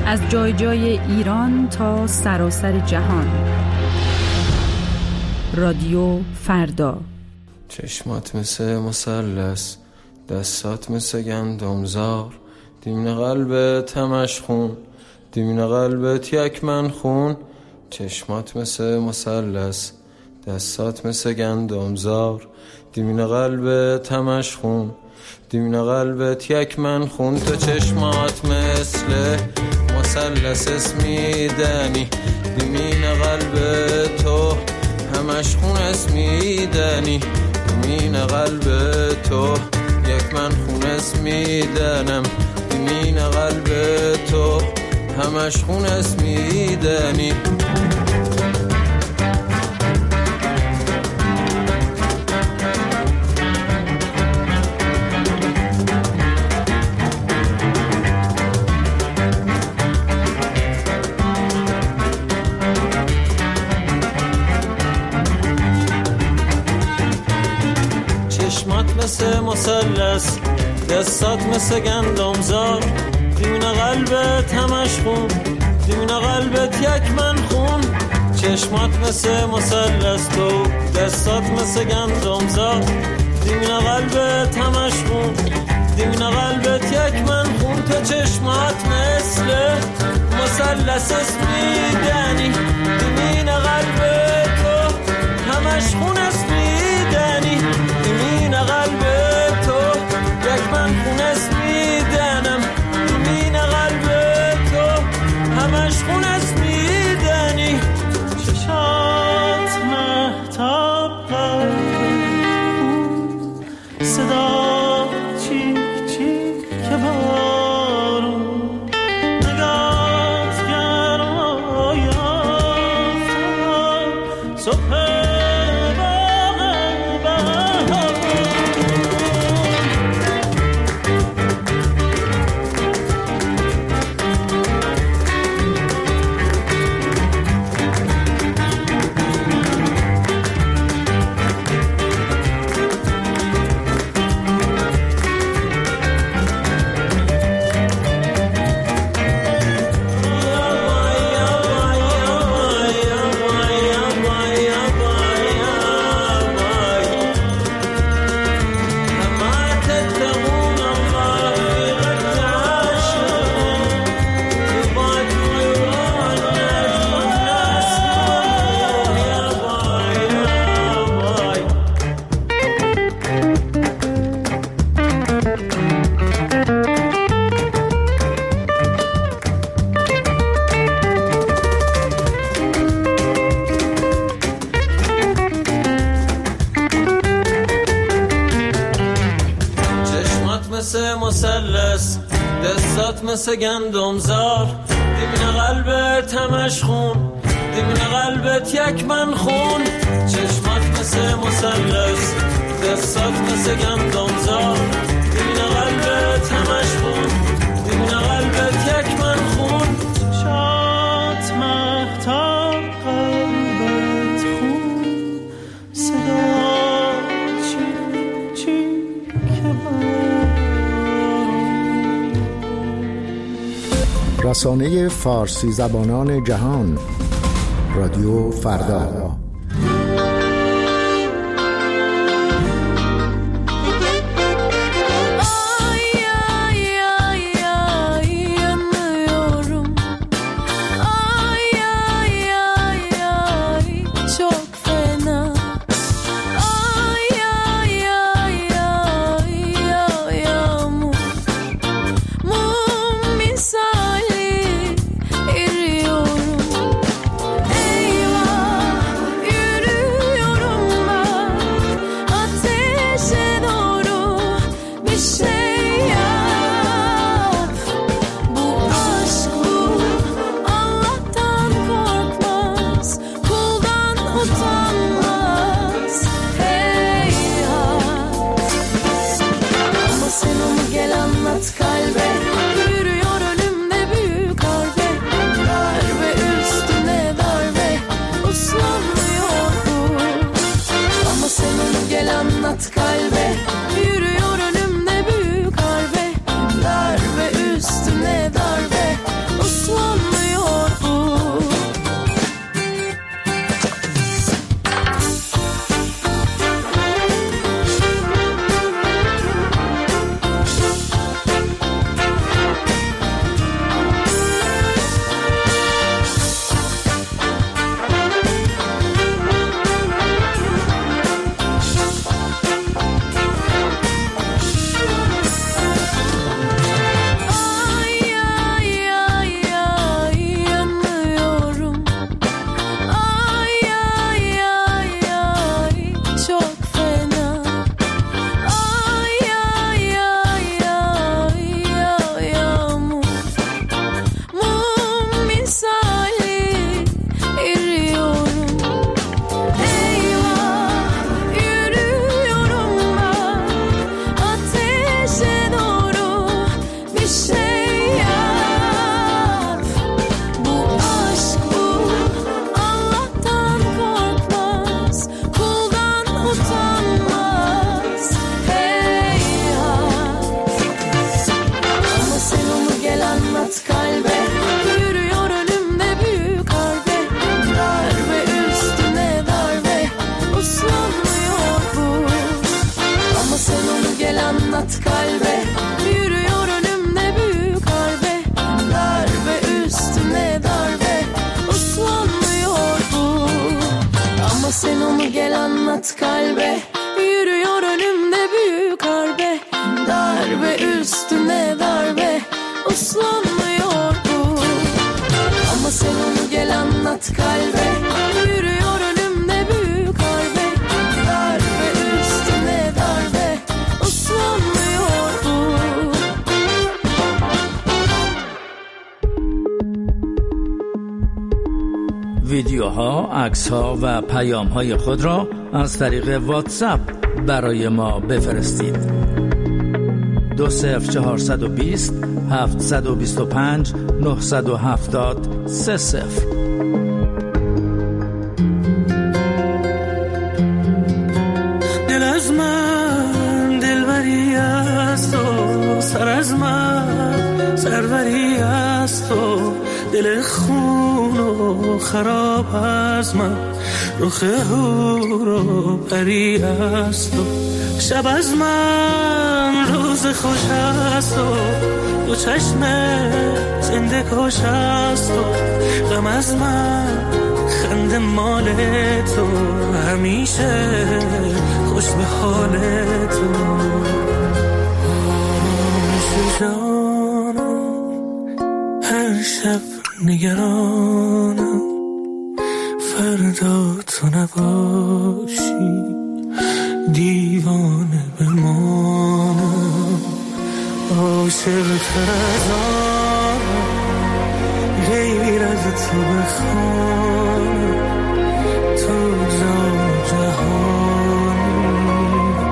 از جای جای ایران تا سراسر جهان. رادیو فردا. چشمات مثل مثلث، دستات مثل گندمزار، دیمن قلبت همش خون، دیمن قلبت یک من خون. چشمات مثل مثلث، دستات مثل گندمزار، دیمن قلبت همش خون، دیمن قلبت یک من خون. تو چشمات مثل مثلث اسمیدنی، دیمین قلب تو همش خون اسمیدنی، دیمین قلب تو یک من خون اسمیدنم، دیمین قلب تو همش خون اسمیدنی. مثل مثلث، دستات مثل گندمزار، دیمین قلبت همش خون، دیمین قلبت یک من خون. چشمات مثل مثلث، تو دستات مثل گندمزار، دیمین قلبت همش خون، دیمین قلبت یک من خون. تو چشمات مثل مثلث اسمیدنی، دیمین قلبت تو همش خون اسمیدنی، دیمین قلب تو یک من خون اسمیدنم، دیمین قلب تو همش خون اسمیدنی. چشات مهتاب قلب، صدا چیک چیک که بارون، نگات گرمای آفتاب، صبح مثلث، دستات مثل گندمزار، دیمین قلبت همش خون، دیمین قلبت یک من خون. چشمات مثل مثلث، دستات مثل گندمزار، دیمین قلبت همش خون، دیمین قلبت یک من خون. چشمات مهتاب قلبت خون، صدا چیک چیک که رسانه فارسی زبانان جهان. رادیو فردا. anlat kalbe. Yürüyor önümde büyük harbe, darbe üstüne darbe, uslanmıyor bu. Ama sen onu gel anlat kalbe. Yürüyor önümde büyük harbe, darbe üstüne darbe, uslanmıyor bu. ویدیوها، عکس‌ها و پیام‌های خود را از طریق واتساپ برای ما بفرستید. 20420 725 970 30. دل از من دلبری است و سر از من سروری است و دل خون و خراب از من رخ هور و پری است و شب از من روز خوش است و دو چشم زنده کش است و غم از من خنده مال تو همیشه خوش به حال تو. جانم هر شب نگرانم فردا تو نباشی دیوانه بمانم عاشق تر از آنم غیر از تو بخوانم تو جان جهانی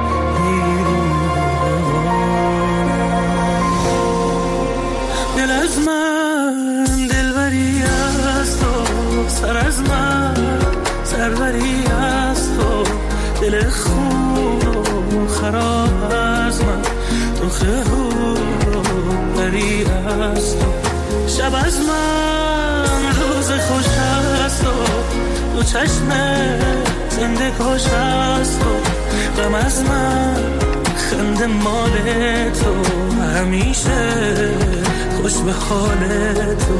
دل از من دلبری است و سر از من سروری است و دل خون و خراب از من رخ هور و پری است و شب از من روز خوش است و دو چشم زنده کش است و غم از من خنده مال تو همیشه خوش به حال تو.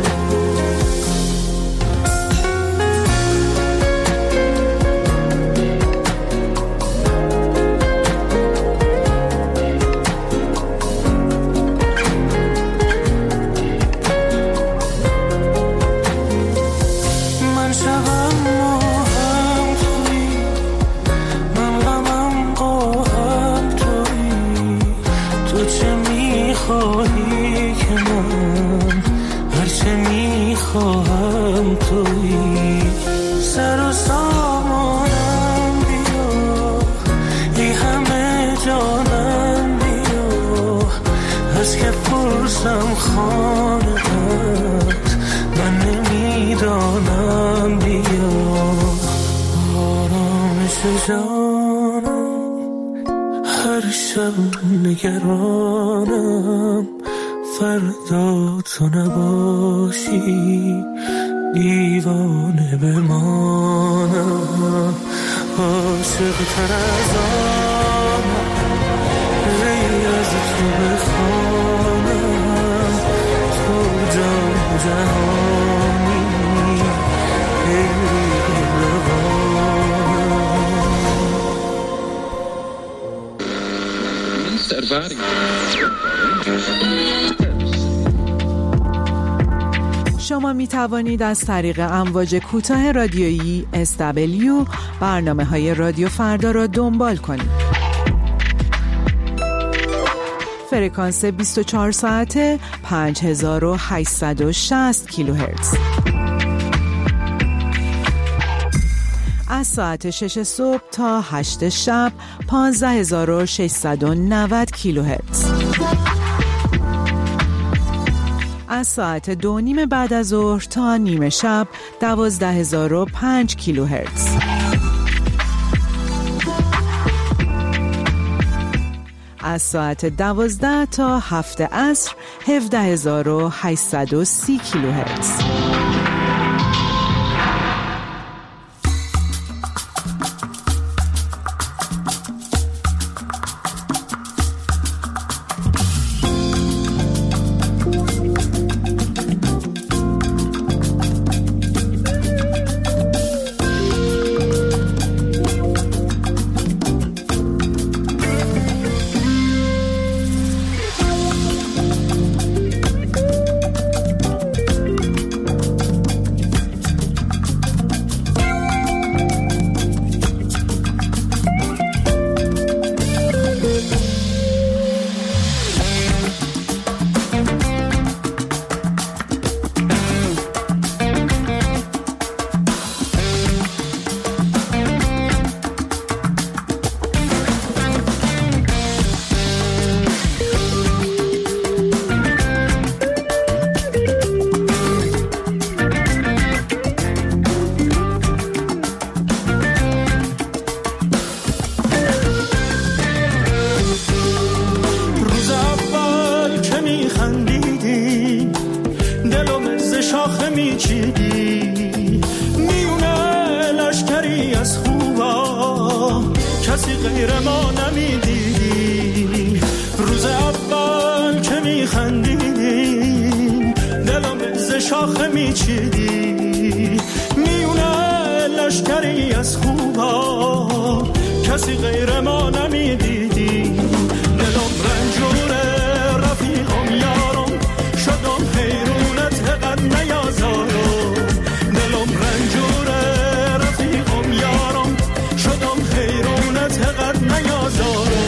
نگرانم فردا تو نباشی دیوانه بمانم عاشق تر از آنم غیر از تو بخوانم تو جان جهانی شما می توانید از طریق امواج کوتاه رادیویی SW برنامه‌های رادیو فردا را دنبال کنید. فرکانس 24 ساعته 5860 کیلوهرتز. از ساعت 6 صبح تا 8 شب 15690 کیلوهرتز. از ساعت 2:30 بعد از ظهر تا نیمه شب 12005 کیلوهرتز. از ساعت 12 تا 7 عصر 17830 کیلوهرتز. شاخه میچیدی، میونه لشکری از خوبا کسی غیر ما نمیدیدی. روز اول که میخندیدی دلم ز شاخه میچیدی، میونه لشکری از خوبا کسی غیر ما نمیدیدی. دلم رنجوره رفیقم یارم، شدم حیرونت قد نیازارم. دلم رنجوره رفیقم یارم، شدم حیرونت قد نیازارم.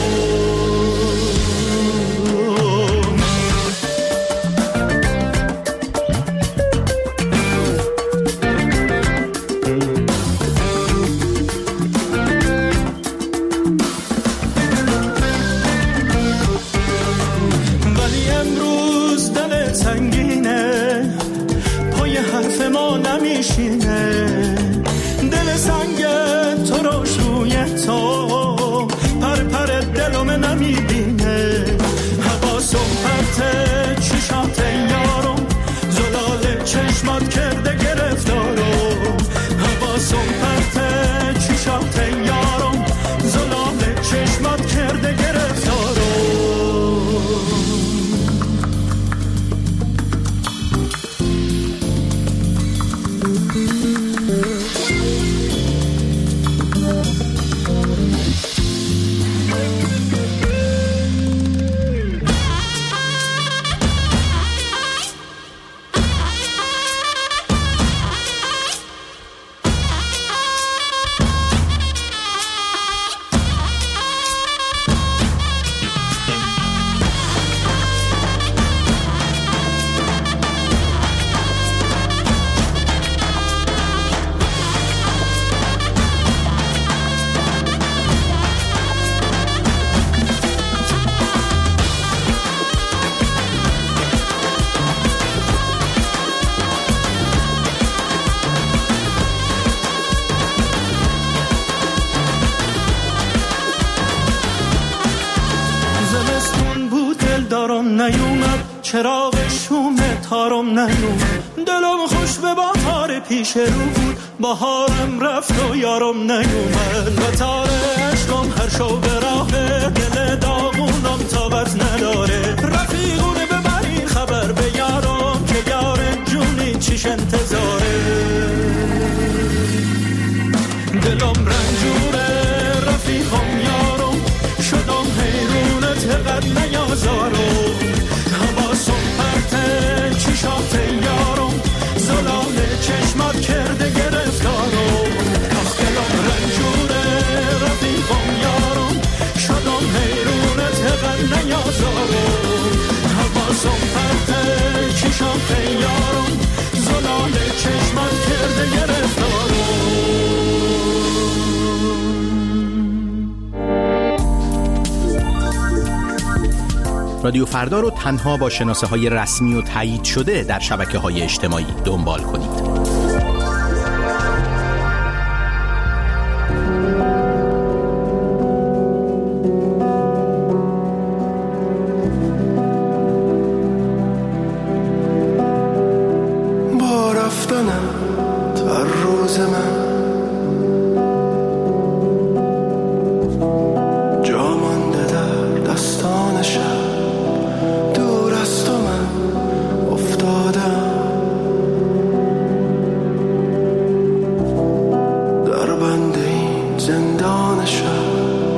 دل سنگ تو روش روی تو پر پر دلم نمیبینه. حواسم پرته چشات یارم، زلال چشمات کرده گرفتارم. حواسم پرته چشات یارم، زلال چشمات کرده گرفتارم. چراغ شوم تارم نیومد، دلم خوش به بهار پیش رو بود، بهارم رفت و یارم نیومد. و تار عشقم هر شو به راه دل داغونم تابت نداره. رفیقونه ببرین خبر به یارم که یار جونی چیش انتظاره. دلم رنجوره رفیقم یارم، شدم حیرونت قد نیازارم. حواسم پرته چشات یارم، زلال چشمات کرده گرفتارم. دلم رنجوره رفیقم یارم، شدم حیرونت قد نیازارم. حواسم پرته چشات یارم، زلال چشمات کرده گرفتارم. رادیو فردا رو تنها با شناسه‌های رسمی و تایید شده در شبکه‌های اجتماعی دنبال کنید. با رفتنم تا روز من جا مانده در دستان شب، دور از تو من افتادم در بند این زندان شب.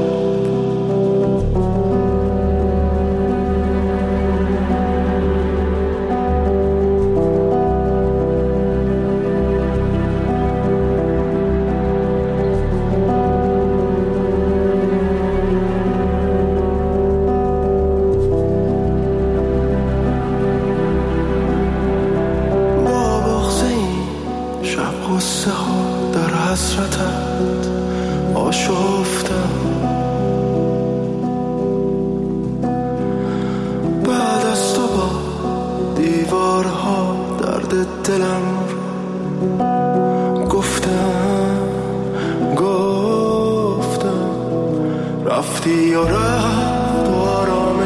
رفتی و رفت و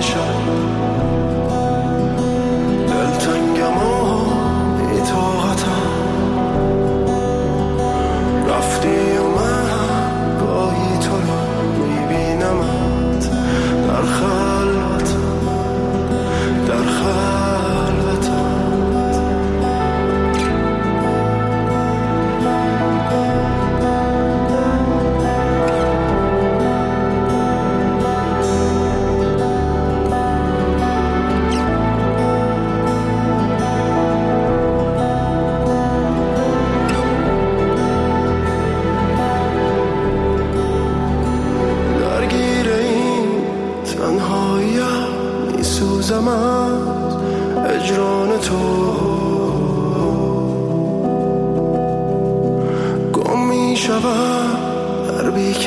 آرامشم، دلتنگم و بی‌طاقتم.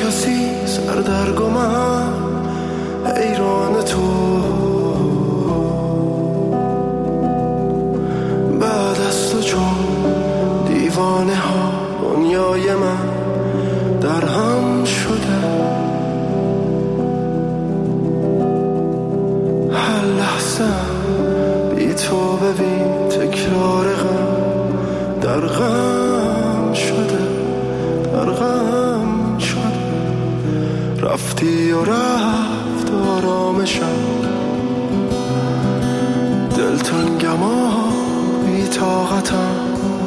کسی سردرگمم حیران تو بعد از تو چون دیوانه ها دنیای من در هم شده هر لحظه بی تو ببین تکرار غم در غم شده در غم شده رفتی و رفت آرامشم دلتنگم و بی طاقتم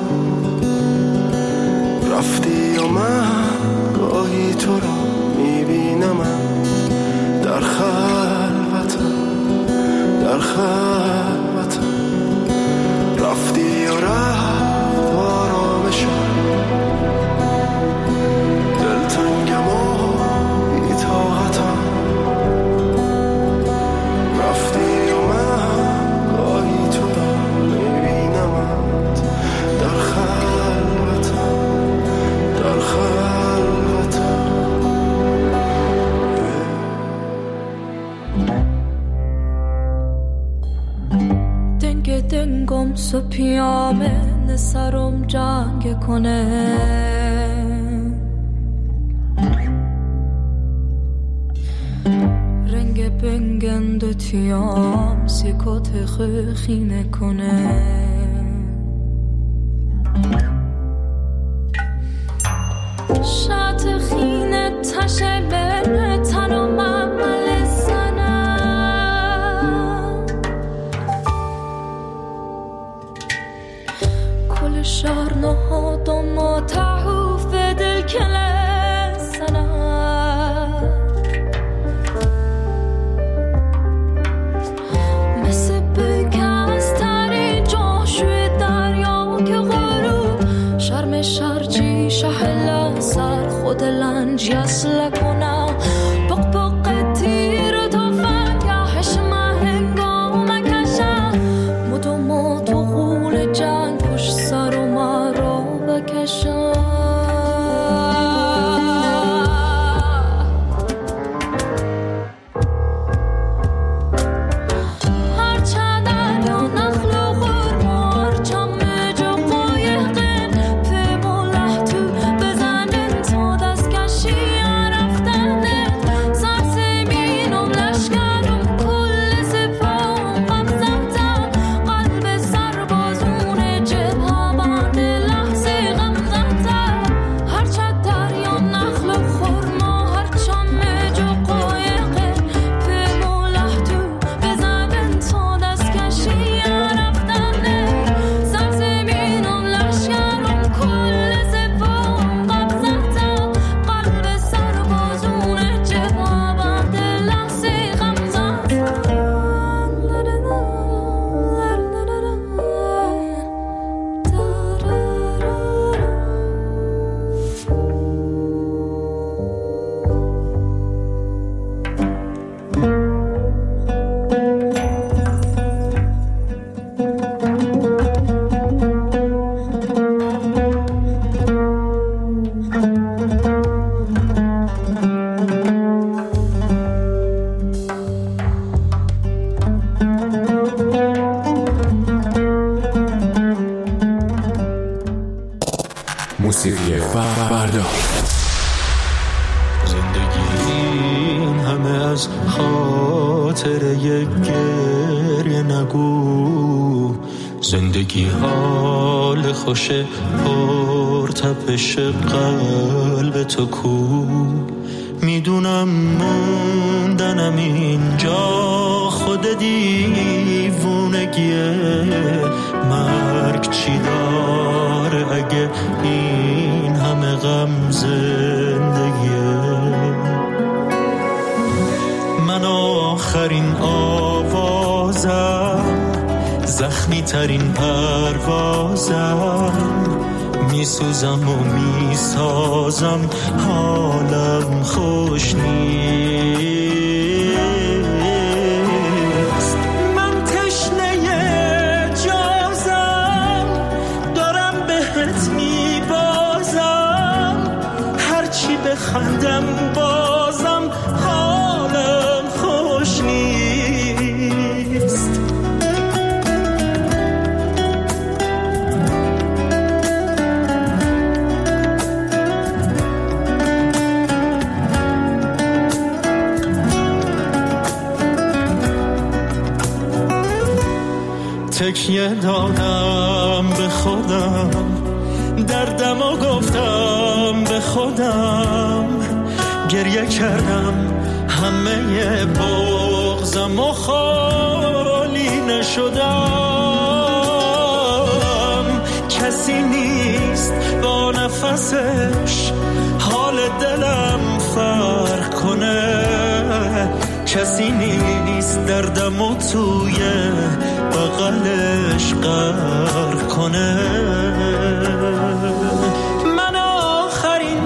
رفتی و من گاهی تو را میبینم در خلوتم در خلوتم رفتی و رفت آرامشم دلتنگم و بی طاقتم رفتی و من گاهی تو را میبینم در خلوتم در خلوتم دنگم سو پیامه سرم جنگ کنه رنگ بنگند تیام سیکوت خینه کنه شات خینه تشه بره تنم عمل سنم کل شهر نهادم و تعوف دل کل سنم مثل بکست تری جاشوی دریا که غروب شرم شرچی شهلا سر خود لنج یسل کنم بق بق تیر تو فنگهش من هنگام کشم مدوم تو غول جنگ پشت سر و من را بکشم موسیقی فردا زندگی این همه از خاطر یک گریه نگو زندگی حال خوش پرتپش قلب تو کو میدونم موندنم اینجا خود دیوونگیه مرگ چی داره اگه این همه غم زندگیه من آخرین آوازم زخمی ترین پروازم میسوزم و میسازم حالم خوش نیست من تشنه جازم دارم بهت میبازم هرچی بخوام بخندم بازم حالم خوش نیست. تکیه دادم به خودم، دردم و گفتم به خودم، گریه کردم همه بغضم و خالی نشدم. کسی نیست با نفسش حال دلم فرق کنه، کسی نیست دردمو توی بغلش غرق کنه. من آخرین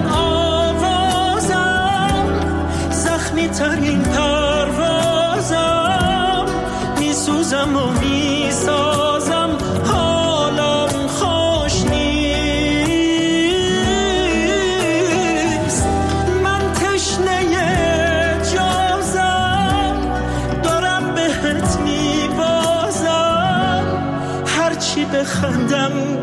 آوازم، زخمی ترین پروازم، میسوزم و میسازم حالم خوش نیست. من تشنه جازم، دارم بهت میبازم، هرچی بخندم